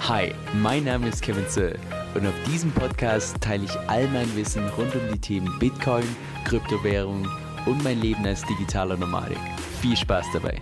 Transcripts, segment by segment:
Hi, mein Name ist Kevin Zöll und auf diesem Podcast teile ich all mein Wissen rund um die Themen Bitcoin, Kryptowährung und mein Leben als digitaler Nomadik. Viel Spaß dabei!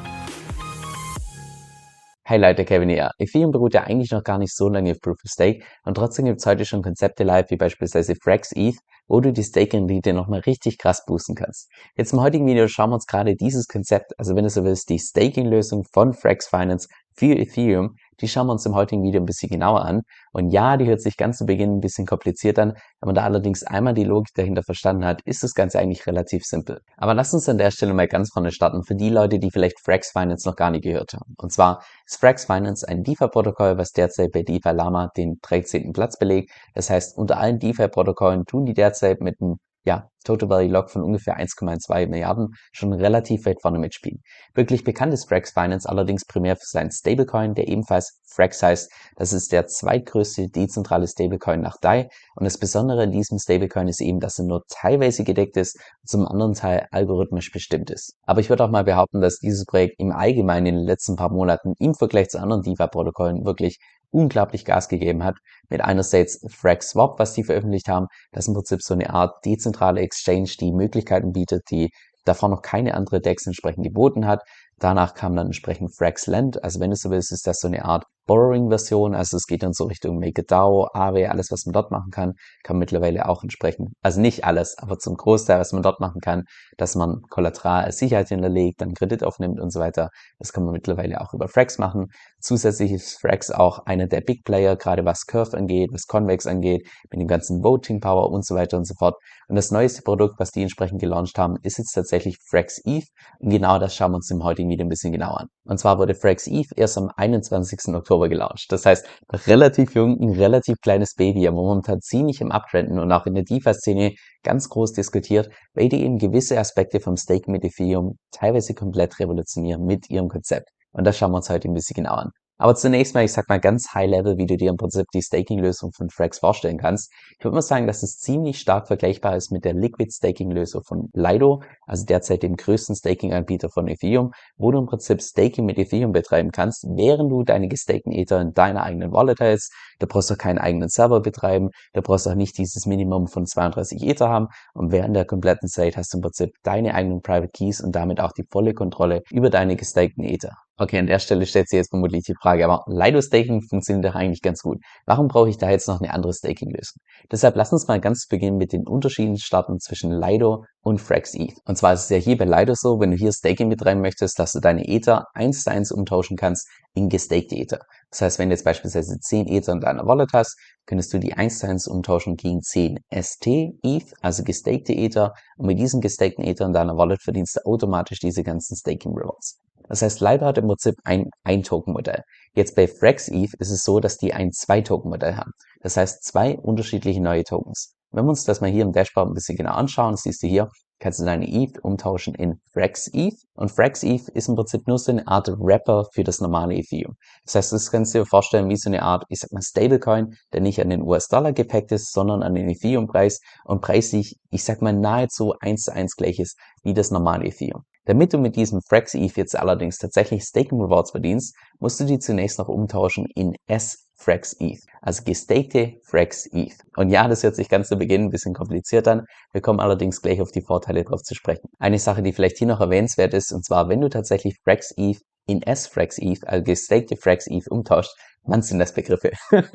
Hey Leute, Kevin hier. Ethereum beruht ja eigentlich noch gar nicht so lange auf Proof of Stake und trotzdem gibt es heute schon Konzepte live, wie beispielsweise Frax ETH, wo du die Stake-Rendite nochmal richtig krass boosten kannst. Jetzt im heutigen Video schauen wir uns gerade dieses Konzept, also wenn du so willst, die Staking-Lösung von Frax Finance für Ethereum, die schauen wir uns im heutigen Video ein bisschen genauer an. Und ja, die hört sich ganz zu Beginn ein bisschen kompliziert an, wenn man da allerdings einmal die Logik dahinter verstanden hat, ist das Ganze eigentlich relativ simpel. Aber lass uns an der Stelle mal ganz vorne starten für die Leute, die vielleicht Frax Finance noch gar nicht gehört haben. Und zwar ist Frax Finance ein DeFi-Protokoll, was derzeit bei DeFi Lama den 13. Platz belegt. Das heißt, unter allen DeFi-Protokollen tun die derzeit mit einem Total Value Lock von ungefähr 1,2 Milliarden schon relativ weit vorne mitspielen. Wirklich bekannt ist Frax Finance allerdings primär für seinen Stablecoin, der ebenfalls Frax heißt. Das ist der zweitgrößte dezentrale Stablecoin nach DAI. Und das Besondere an diesem Stablecoin ist eben, dass er nur teilweise gedeckt ist und zum anderen Teil algorithmisch bestimmt ist. Aber ich würde auch mal behaupten, dass dieses Projekt im Allgemeinen in den letzten paar Monaten im Vergleich zu anderen DeFi-Protokollen wirklich unglaublich Gas gegeben hat. Mit einerseits Frax Swap, was die veröffentlicht haben, das ist im Prinzip so eine Art dezentrale Exchange, die Möglichkeiten bietet, die davor noch keine andere DEX entsprechend geboten hat. Danach kam dann entsprechend Frax Lend, also wenn du so willst, ist das so eine Art Borrowing-Version, also es geht dann so Richtung MakerDAO, Aave, alles was man dort machen kann man mittlerweile auch entsprechend, also nicht alles, aber zum Großteil, was man dort machen kann, dass man Kollateral als Sicherheit hinterlegt, dann Kredit aufnimmt und so weiter, das kann man mittlerweile auch über Frax machen. Zusätzlich ist Frax auch einer der Big Player, gerade was Curve angeht, was Convex angeht, mit dem ganzen Voting Power und so weiter und so fort. Und das neueste Produkt, was die entsprechend gelauncht haben, ist jetzt tatsächlich Frax ETH. Und genau das schauen wir uns im heutigen Video ein bisschen genauer an. Und zwar wurde Frax ETH erst am 21. Oktober gelauncht. Das heißt, relativ jung, ein relativ kleines Baby, aber momentan ziemlich im Uptrenden und auch in der DeFi-Szene ganz groß diskutiert, weil die eben gewisse Aspekte vom Staking mit Ethereum teilweise komplett revolutionieren mit ihrem Konzept. Und das schauen wir uns heute ein bisschen genauer an. Aber zunächst mal, ich sag mal ganz high level, wie du dir im Prinzip die Staking-Lösung von Frax vorstellen kannst. Ich würde mal sagen, dass es ziemlich stark vergleichbar ist mit der Liquid Staking-Lösung von Lido, also derzeit dem größten Staking-Anbieter von Ethereum, wo du im Prinzip Staking mit Ethereum betreiben kannst, während du deine gestakten Ether in deiner eigenen Wallet hältst. Da brauchst du keinen eigenen Server betreiben, da brauchst du auch nicht dieses Minimum von 32 Ether haben und während der kompletten Zeit hast du im Prinzip deine eigenen Private Keys und damit auch die volle Kontrolle über deine gestakten Ether. Okay, an der Stelle stellt sich jetzt vermutlich die Frage, aber Lido Staking funktioniert doch eigentlich ganz gut. Warum brauche ich da jetzt noch eine andere Staking-Lösung? Deshalb lass uns mal ganz zu Beginn mit den Unterschieden starten zwischen Lido und Frax ETH. Und zwar ist es ja hier bei Lido so, wenn du hier Staking betreiben möchtest, dass du deine Ether 1:1 umtauschen kannst in gestakte Ether. Das heißt, wenn du jetzt beispielsweise 10 Ether in deiner Wallet hast, könntest du die 1:1 umtauschen gegen 10 ST ETH, also gestakte Ether. Und mit diesen gestakten Ether in deiner Wallet verdienst du automatisch diese ganzen Staking Rewards. Das heißt, Lido hat im Prinzip ein Ein-Token-Modell. Jetzt bei Frax ETH ist es so, dass die ein Zwei-Token-Modell haben. Das heißt, zwei unterschiedliche neue Tokens. Wenn wir uns das mal hier im Dashboard ein bisschen genau anschauen, siehst du hier, kannst du deine ETH umtauschen in Frax ETH. Und Frax ETH ist im Prinzip nur so eine Art Wrapper für das normale Ethereum. Das heißt, das kannst du dir vorstellen wie so eine Art, ich sag mal, Stablecoin, der nicht an den US-Dollar gepackt ist, sondern an den Ethereum-Preis und preislich, ich sag mal, nahezu 1:1 gleich ist wie das normale Ethereum. Damit du mit diesem Frax ETH jetzt allerdings tatsächlich Staking Rewards verdienst, musst du die zunächst noch umtauschen in S-Frax ETH, also gestakte Frax ETH. Und ja, das hört sich ganz zu Beginn ein bisschen kompliziert an, wir kommen allerdings gleich auf die Vorteile drauf zu sprechen. Eine Sache, die vielleicht hier noch erwähnenswert ist, und zwar, wenn du tatsächlich Frax ETH in S-Frax ETH, also gestakte Frax ETH umtauscht, wann sind das Begriffe?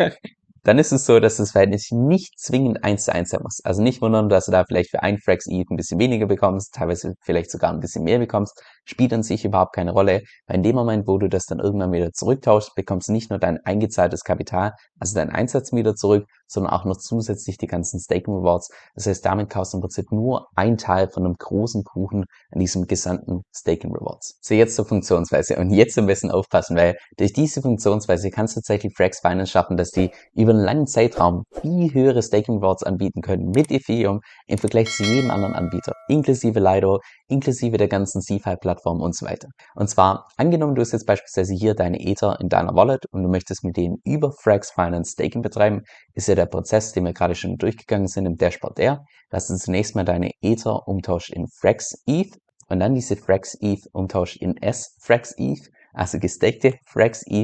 Dann ist es so, dass das Verhältnis nicht zwingend 1:1 sein muss. Also nicht wundern, dass du da vielleicht für ein Frax ETH ein bisschen weniger bekommst, teilweise vielleicht sogar ein bisschen mehr bekommst, spielt an sich überhaupt keine Rolle, weil in dem Moment, wo du das dann irgendwann wieder zurücktauschst, bekommst du nicht nur dein eingezahltes Kapital, also deinen Einsatz wieder zurück, sondern auch noch zusätzlich die ganzen Staking Rewards. Das heißt, damit kaufst du im Prinzip nur ein Teil von einem großen Kuchen an diesem gesamten Staking Rewards. So, jetzt zur Funktionsweise und jetzt am besten aufpassen, weil durch diese Funktionsweise kannst du tatsächlich Frax Finance schaffen, dass die über einen langen Zeitraum viel höhere Staking Rewards anbieten können mit Ethereum im Vergleich zu jedem anderen Anbieter, inklusive Lido, inklusive der ganzen CeFi-Plattform und so weiter. Und zwar, angenommen, du hast jetzt beispielsweise hier deine Ether in deiner Wallet und du möchtest mit denen über Frax Finance Staking betreiben, ist ja der Prozess, den wir gerade schon durchgegangen sind im Dashboard dass du zunächst mal deine Ether umtauscht in Frax ETH und dann diese Frax ETH umtauscht in S-Frax ETH, also gestakte Frax ETH.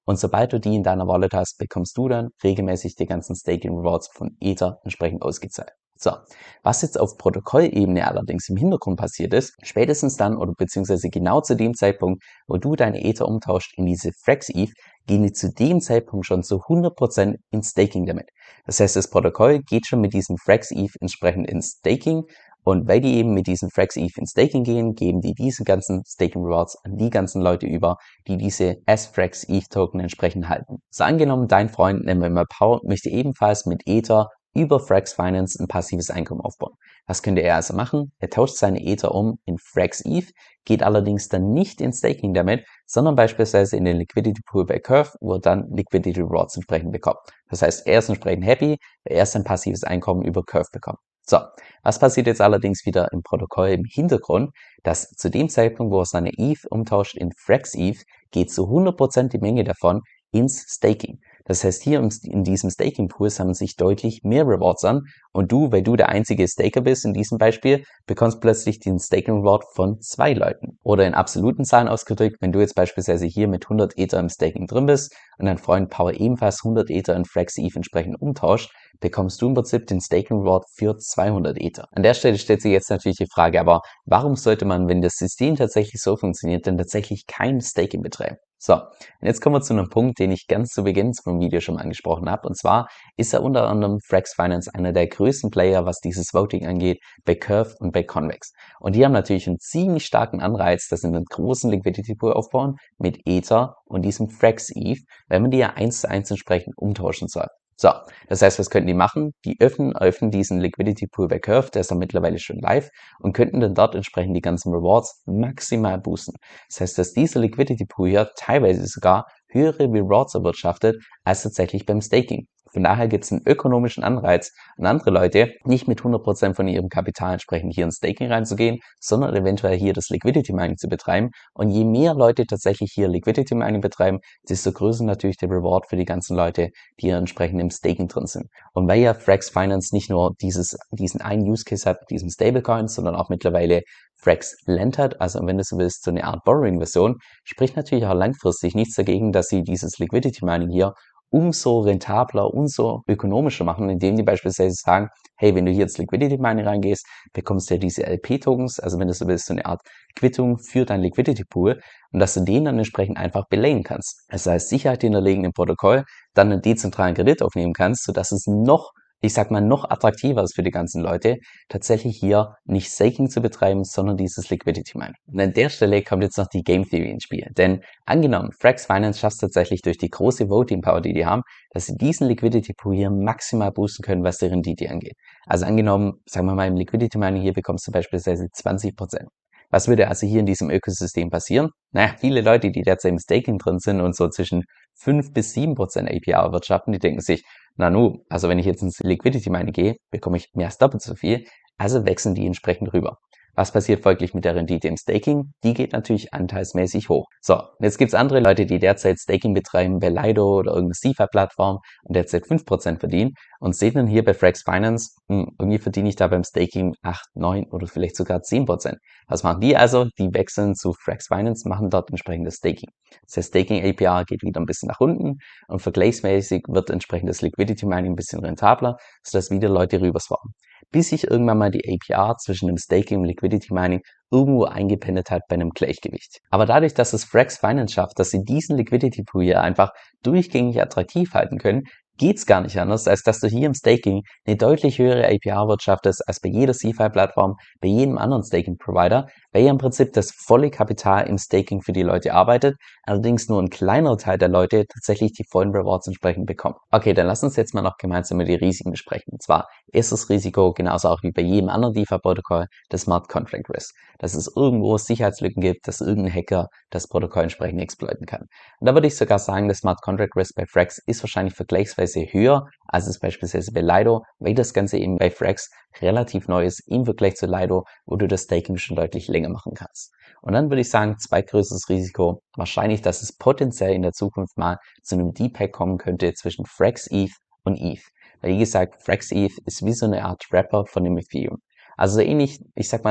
Und sobald du die in deiner Wallet hast, bekommst du dann regelmäßig die ganzen Staking Rewards von Ether entsprechend ausgezahlt. So, was jetzt auf Protokollebene allerdings im Hintergrund passiert ist, spätestens dann oder beziehungsweise genau zu dem Zeitpunkt, wo du deine Ether umtauscht in diese Frax ETH, gehen die zu dem Zeitpunkt schon zu 100% in Staking damit. Das heißt, das Protokoll geht schon mit diesem Frax ETH entsprechend in Staking und weil die eben mit diesen Frax ETH in Staking gehen, geben die diese ganzen Staking Rewards an die ganzen Leute über, die diese S-Frax ETH Token entsprechend halten. So angenommen, dein Freund, nennen wir mal Paul, möchte ebenfalls mit Ether über Frax Finance ein passives Einkommen aufbauen. Was könnte er also machen? Er tauscht seine Ether um in Frax ETH, geht allerdings dann nicht in Staking damit, sondern beispielsweise in den Liquidity Pool bei Curve, wo er dann Liquidity Rewards entsprechend bekommt. Das heißt, er ist entsprechend happy, weil er sein passives Einkommen über Curve bekommt. So, was passiert jetzt allerdings wieder im Protokoll im Hintergrund, dass zu dem Zeitpunkt, wo er seine ETH umtauscht in Frax ETH, geht zu 100% die Menge davon ins Staking. Das heißt, hier in diesem Staking-Pool sammeln sich deutlich mehr Rewards an und du, weil du der einzige Staker bist in diesem Beispiel, bekommst plötzlich den Staking-Reward von 2 Leuten. Oder in absoluten Zahlen ausgedrückt, wenn du jetzt beispielsweise hier mit 100 Ether im Staking drin bist und dein Freund Power ebenfalls 100 Ether in Frax ETH entsprechend umtauscht, bekommst du im Prinzip den Staking-Reward für 200 Ether. An der Stelle stellt sich jetzt natürlich die Frage, aber warum sollte man, wenn das System tatsächlich so funktioniert, denn tatsächlich kein Staking betreiben? So, und jetzt kommen wir zu einem Punkt, den ich ganz zu Beginn vom Video schon mal angesprochen habe. Und zwar ist ja unter anderem Frax Finance einer der größten Player, was dieses Voting angeht, bei Curve und bei Convex. Und die haben natürlich einen ziemlich starken Anreiz, dass sie einen großen Liquidity Pool aufbauen mit Ether und diesem Frax ETH, weil man die ja 1:1 entsprechend umtauschen soll. So, das heißt, was könnten die machen? Die öffnen diesen Liquidity Pool bei Curve, der ist dann mittlerweile schon live und könnten dann dort entsprechend die ganzen Rewards maximal boosten. Das heißt, dass dieser Liquidity Pool hier teilweise sogar höhere Rewards erwirtschaftet als tatsächlich beim Staking. Von daher gibt es einen ökonomischen Anreiz an andere Leute, nicht mit 100% von ihrem Kapital entsprechend hier ins Staking reinzugehen, sondern eventuell hier das Liquidity Mining zu betreiben. Und je mehr Leute tatsächlich hier Liquidity Mining betreiben, desto größer natürlich der Reward für die ganzen Leute, die hier entsprechend im Staking drin sind. Und weil ja Frax Finance nicht nur diesen einen Use Case hat mit diesem Stablecoin, sondern auch mittlerweile Frax Lend hat, also wenn du so willst, so eine Art Borrowing-Version, spricht natürlich auch langfristig nichts dagegen, dass sie dieses Liquidity Mining hier umso rentabler, umso ökonomischer machen, indem die beispielsweise sagen, hey, wenn du hier ins Liquidity Mining reingehst, bekommst du ja diese LP-Tokens, also wenn du so willst, so eine Art Quittung für dein Liquidity Pool und dass du den dann entsprechend einfach belayen kannst. Also als Sicherheit hinterlegen im Protokoll, dann einen dezentralen Kredit aufnehmen kannst, sodass es noch attraktiver ist für die ganzen Leute, tatsächlich hier nicht Staking zu betreiben, sondern dieses Liquidity Mining. Und an der Stelle kommt jetzt noch die Game Theory ins Spiel. Denn angenommen, Frax Finance schafft es tatsächlich durch die große Voting Power, die die haben, dass sie diesen Liquidity Pool hier maximal boosten können, was die Rendite angeht. Also angenommen, sagen wir mal, im Liquidity Mining hier bekommst du beispielsweise 20%. Was würde also hier in diesem Ökosystem passieren? Naja, viele Leute, die derzeit im Staking drin sind und so zwischen 5 bis 7% APR erwirtschaften, die denken sich, also wenn ich jetzt ins Liquidity Mining gehe, bekomme ich mehr als doppelt so viel, also wechseln die entsprechend rüber. Was passiert folglich mit der Rendite im Staking? Die geht natürlich anteilsmäßig hoch. So, jetzt gibt's andere Leute, die derzeit Staking betreiben bei Lido oder irgendeiner DeFi-Plattform und derzeit 5% verdienen und sehen dann hier bei Frax Finance, irgendwie verdiene ich da beim Staking 8, 9 oder vielleicht sogar 10%. Was machen die also? Die wechseln zu Frax Finance, machen dort entsprechendes Staking. Das heißt, Staking APR geht wieder ein bisschen nach unten und vergleichsmäßig wird entsprechend das Liquidity Mining ein bisschen rentabler, sodass wieder Leute rüberswappen. Bis sich irgendwann mal die APR zwischen dem Staking und Liquidity Mining irgendwo eingependelt hat bei einem Gleichgewicht. Aber dadurch, dass es Frax Finance schafft, dass sie diesen Liquidity Pool hier einfach durchgängig attraktiv halten können, geht's gar nicht anders, als dass du hier im Staking eine deutlich höhere APR wirtschaftest als bei jeder CeFi-Plattform, bei jedem anderen Staking-Provider, weil ja im Prinzip das volle Kapital im Staking für die Leute arbeitet, allerdings nur ein kleinerer Teil der Leute tatsächlich die vollen Rewards entsprechend bekommt. Okay, dann lass uns jetzt mal noch gemeinsam über die Risiken besprechen. Und zwar ist das Risiko genauso auch wie bei jedem anderen DeFi-Protokoll das Smart Contract Risk, dass es irgendwo Sicherheitslücken gibt, dass irgendein Hacker das Protokoll entsprechend exploiten kann. Und da würde ich sogar sagen, das Smart Contract Risk bei Frax ist wahrscheinlich vergleichsweise höher als es beispielsweise bei Lido, weil das Ganze eben bei Frax relativ neu ist im Vergleich zu Lido, wo du das Staking schon deutlich länger machen kannst. Und dann würde ich sagen, zweitgrößtes Risiko, wahrscheinlich, dass es potenziell in der Zukunft mal zu einem Deep-Hack kommen könnte zwischen Frax ETH und ETH. Weil wie gesagt, Frax ETH ist wie so eine Art Wrapper von dem Ethereum. Also ähnlich, ich sag mal, das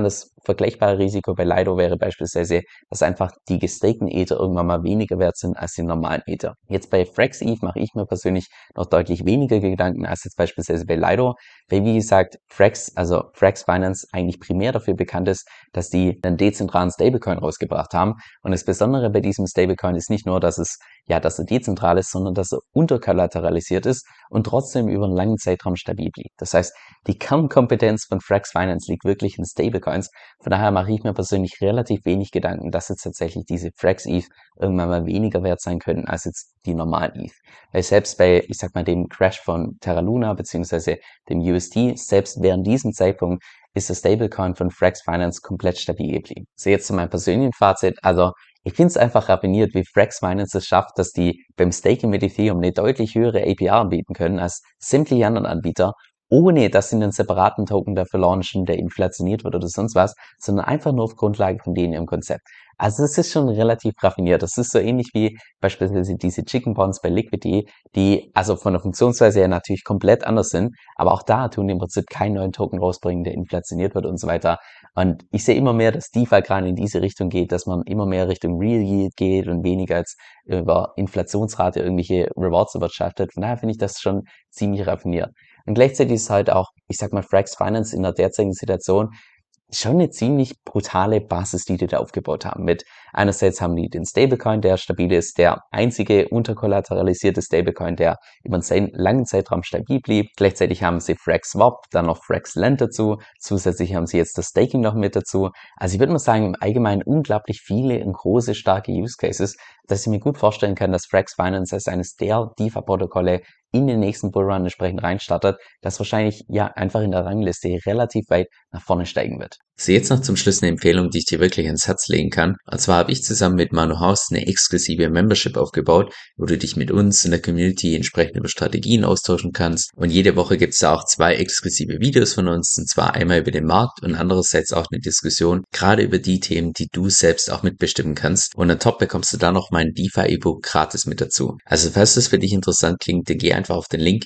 vergleichbare Risiko bei Lido wäre beispielsweise, dass einfach die gestakten Ether irgendwann mal weniger wert sind als die normalen Ether. Jetzt bei Frax ETH mache ich mir persönlich noch deutlich weniger Gedanken als jetzt beispielsweise bei Lido, weil wie gesagt Frax Finance eigentlich primär dafür bekannt ist, dass die einen dezentralen Stablecoin rausgebracht haben. Und das Besondere bei diesem Stablecoin ist nicht nur, dass er dezentral ist, sondern dass er unterkollateralisiert ist und trotzdem über einen langen Zeitraum stabil blieb. Das heißt, die Kernkompetenz von Frax Finance liegt wirklich in Stablecoins. Von daher mache ich mir persönlich relativ wenig Gedanken, dass jetzt tatsächlich diese Frax ETH irgendwann mal weniger wert sein können als jetzt die normalen ETH. Weil selbst bei, ich sag mal, dem Crash von Terra Luna beziehungsweise dem USD, selbst während diesem Zeitpunkt ist der Stablecoin von Frax Finance komplett stabil geblieben. So, jetzt zu meinem persönlichen Fazit. Also ich finde es einfach raffiniert, wie Frax Finance es schafft, dass die beim Staking mit Ethereum eine deutlich höhere APR anbieten können als sämtliche anderen Anbieter, ohne dass sie einen separaten Token dafür launchen, der inflationiert wird oder sonst was, sondern einfach nur auf Grundlage von denen im Konzept. Also es ist schon relativ raffiniert. Das ist so ähnlich wie beispielsweise diese Chicken Bonds bei Liquidity, die also von der Funktionsweise her natürlich komplett anders sind, aber auch da tun die im Prinzip keinen neuen Token rausbringen, der inflationiert wird und so weiter. Und ich sehe immer mehr, dass DeFi gerade in diese Richtung geht, dass man immer mehr Richtung Real Yield geht und weniger als über Inflationsrate irgendwelche Rewards erwirtschaftet. Von daher finde ich das schon ziemlich raffiniert. Und gleichzeitig ist halt auch, ich sag mal, Frax Finance in der derzeitigen Situation schon eine ziemlich brutale Basis, die da aufgebaut haben. Mit einerseits haben die den Stablecoin, der stabil ist, der einzige unterkollateralisierte Stablecoin, der über einen langen Zeitraum stabil blieb. Gleichzeitig haben sie Frax Swap, dann noch Frax Lend dazu. Zusätzlich haben sie jetzt das Staking noch mit dazu. Also ich würde mal sagen, im Allgemeinen unglaublich viele und große, starke Use Cases, dass ich mir gut vorstellen kann, dass Frax Finance als eines der DeFi-Protokolle in den nächsten Bullrun entsprechend reinstartet, das wahrscheinlich ja einfach in der Rangliste relativ weit nach vorne steigen wird. So, jetzt noch zum Schluss eine Empfehlung, die ich dir wirklich ans Herz legen kann. Und zwar habe ich zusammen mit Manu Haus eine exklusive Membership aufgebaut, wo du dich mit uns in der Community entsprechend über Strategien austauschen kannst. Und jede Woche gibt es da auch 2 exklusive Videos von uns, und zwar einmal über den Markt und andererseits auch eine Diskussion, gerade über die Themen, die du selbst auch mitbestimmen kannst. Und on top bekommst du da noch mein DeFi-E-Book gratis mit dazu. Also falls das für dich interessant klingt, dann geh einfach auf den Link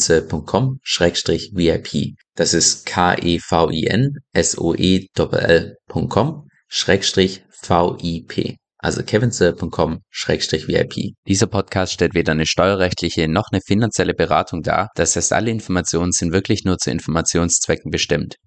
kevinsoe.com/VIP. Das ist kevinsoell.com/VIP. Also kevinsoe.com/VIP. Dieser Podcast stellt weder eine steuerrechtliche noch eine finanzielle Beratung dar. Das heißt, alle Informationen sind wirklich nur zu Informationszwecken bestimmt.